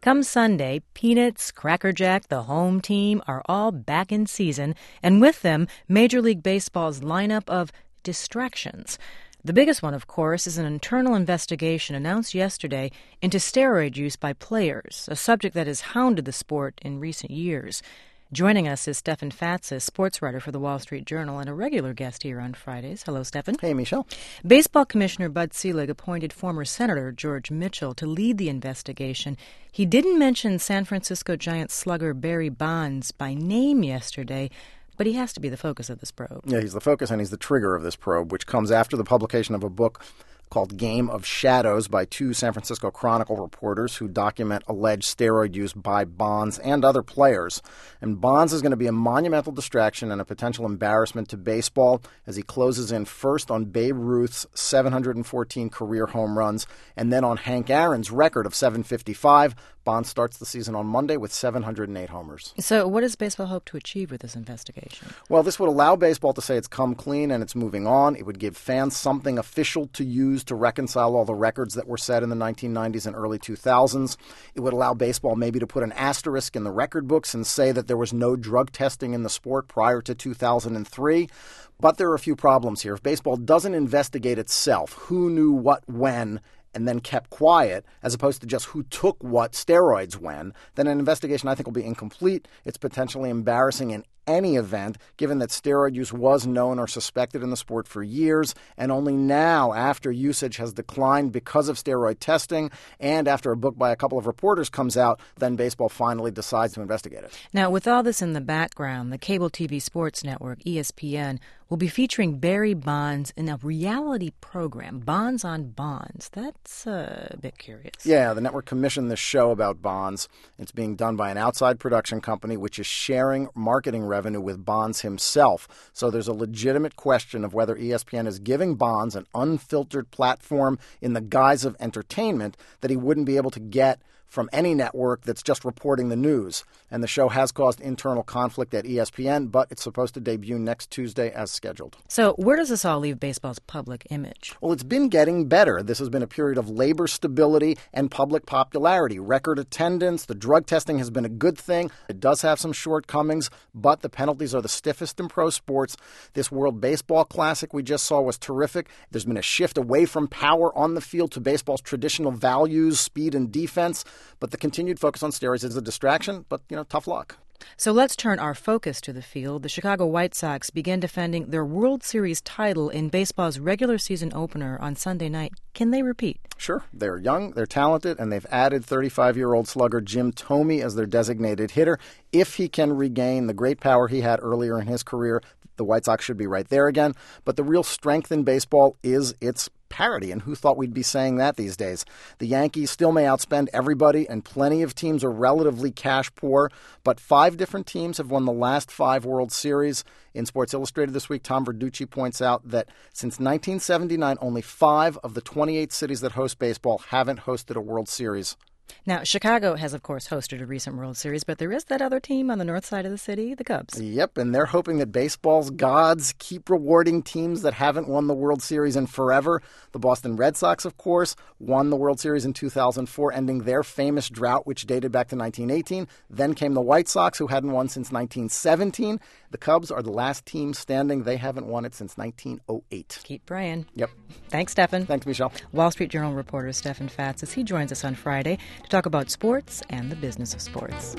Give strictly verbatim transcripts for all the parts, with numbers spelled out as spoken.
Come Sunday, Peanuts, Cracker Jack, the home team are all back in season, and with them, Major League Baseball's lineup of distractions. The biggest one, of course, is an internal investigation announced yesterday into steroid use by players, a subject that has hounded the sport in recent years. Joining us is Stefan Fatsis, sports writer for the Wall Street Journal and a regular guest here on Fridays. Hello, Stefan. Hey, Michelle. Baseball Commissioner Bud Selig appointed former Senator George Mitchell to lead the investigation. He didn't mention San Francisco Giants slugger Barry Bonds by name yesterday, but he has to be the focus of this probe. Yeah, he's the focus and he's the trigger of this probe, which comes after the publication of a book called Game of Shadows by two San Francisco Chronicle reporters who document alleged steroid use by Bonds and other players. And Bonds is going to be a monumental distraction and a potential embarrassment to baseball as he closes in first on Babe Ruth's seven hundred fourteen career home runs and then on Hank Aaron's record of seven fifty-five. Bonds starts the season on Monday with seven hundred eight homers. So what does baseball hope to achieve with this investigation? Well, this would allow baseball to say it's come clean and it's moving on. It would give fans something official to use to reconcile all the records that were set in the nineteen nineties and early two thousands. It would allow baseball maybe to put an asterisk in the record books and say that there was no drug testing in the sport prior to two thousand three. But there are a few problems here. If baseball doesn't investigate itself, who knew what when, and then kept quiet, as opposed to just who took what steroids when, then an investigation I think will be incomplete. It's potentially embarrassing in any event, given that steroid use was known or suspected in the sport for years, and only now, after usage has declined because of steroid testing, and after a book by a couple of reporters comes out, then baseball finally decides to investigate it. Now, with all this in the background, the cable T V sports network, E S P N, will be featuring Barry Bonds in a reality program, Bonds on Bonds. That's uh, a bit curious. Yeah, the network commissioned this show about Bonds. It's being done by an outside production company, which is sharing marketing revenue revenue with Bonds himself. So there's a legitimate question of whether E S P N is giving Bonds an unfiltered platform in the guise of entertainment that he wouldn't be able to get from any network that's just reporting the news. And the show has caused internal conflict at E S P N, but it's supposed to debut next Tuesday as scheduled. So where does this all leave baseball's public image? Well, it's been getting better. This has been a period of labor stability and public popularity. Record attendance, the drug testing has been a good thing. It does have some shortcomings, but the penalties are the stiffest in pro sports. This World Baseball Classic we just saw was terrific. There's been a shift away from power on the field to baseball's traditional values, speed and defense. But the continued focus on steroids is a distraction, but, you know, tough luck. So let's turn our focus to the field. The Chicago White Sox began defending their World Series title in baseball's regular season opener on Sunday night. Can they repeat? Sure. They're young, they're talented, and they've added thirty-five-year-old slugger Jim Thome as their designated hitter. If he can regain the great power he had earlier in his career, the White Sox should be right there again. But the real strength in baseball is its parity, and who thought we'd be saying that these days? The Yankees still may outspend everybody, and plenty of teams are relatively cash poor, but five different teams have won the last five World Series. In Sports Illustrated this week, Tom Verducci points out that since nineteen seventy-nine, only five of the twenty-eight cities that host baseball haven't hosted a World Series. Now, Chicago has, of course, hosted a recent World Series, but there is that other team on the north side of the city, the Cubs. Yep, and they're hoping that baseball's gods keep rewarding teams that haven't won the World Series in forever. The Boston Red Sox, of course, won the World Series in two thousand four, ending their famous drought, which dated back to nineteen eighteen. Then came the White Sox, who hadn't won since nineteen seventeen. The Cubs are the last team standing. They haven't won it since nineteen oh eight. Keep praying. Yep. Thanks, Stefan. Thanks, Michelle. Wall Street Journal reporter Stefan Fatsis. He joins us on Friday to talk about sports and the business of sports.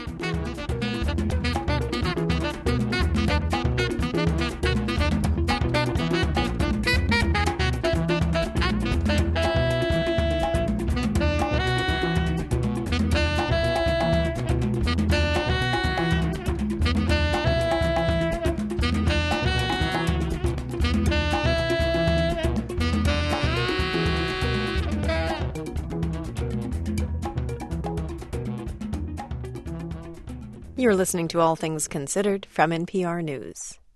You're listening to All Things Considered from N P R News.